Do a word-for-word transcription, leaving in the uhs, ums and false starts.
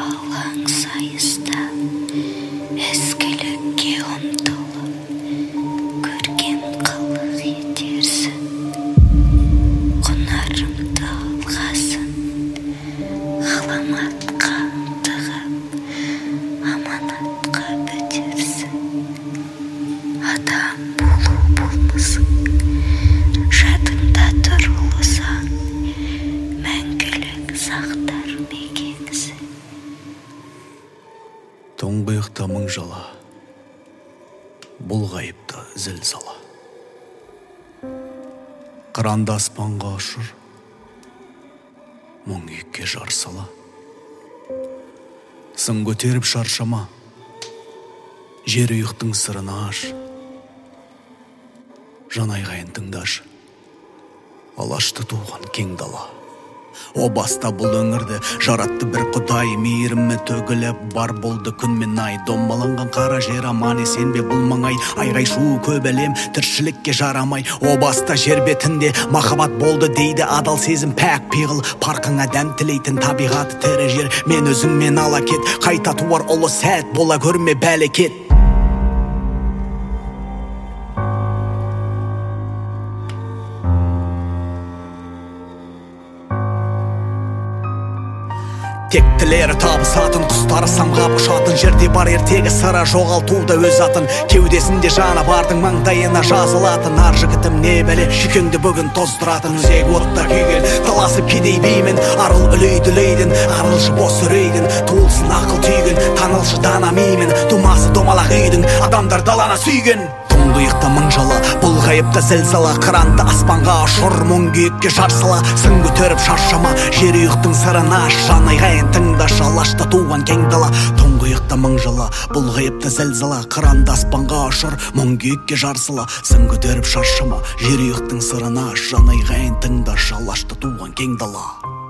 алаң сайыста ізгілікке ұмтылып көркем қылық етерсің. Құнарымды алғасын ғаламатқа тығып аманатқа бөтерсің. Адам болу болмысың жадыңда тұр ұлы заң, мәңгілік сақтар мекенсің. Тұңғиықта мың жала, бұлғайыпта зілзала. Қыранды аспанға ұшыр, мұң үйікке жар сала. Сын көтеріп шаршама, жер үйіктің сырын аш. Жан айғайын тыңдашы, алашты туған кең дала. О баста бұл өңірді жаратты бір құдай, мейірімі төгіліп бар болды күн мен ай. Домбаланған қара жер аман есен бе бұл маңай, айғай шуы көп әлем тіршілікке жарамай. О баста жер бетінде махаббат болды дейді адал сезім, пәк пиғыл парқыңа дәм тілейтін табиғаты тірі жер. Мен өзіңмен ала кет, қайта туар ұлы сәт бола көрме бәлекет. Тектілері табысатын, құстары самғап ұшатын, жерде бар ертегі сыра жоғалтуда өз атын. Кеудесінде жаны бардың маңдайына жазылатын, ар жігітім не бәле шүйкеңді бүгін тоздыратын. Үзек отта күйген таласып кедей беймін, арыл үлейді лейдін, арылшы бос үрейдін. Туылсын ақыл түйген, танылшы дана меймін, тумасы домалақ үйдің, адамдар далана сүйген. Тұңғиықта мың жала, бұлғайыпта зілзала. Қыранды аспанға ұшыр, мұң күйікке жар сала. Сын көтеріп шаршама, жер үйіктің сырын аш. Жан айғайын тыңдашы, алашта туған кең дала. Тұңғиықта мың жала, бұлғайыпта зілзала. Қыранды аспанға ұшыр, мұң күйікке жар сала. Сын көтеріп шаршама, жер үйіктің сырын аш. Жан айғайын тыңдашы, алашта туған кең дала.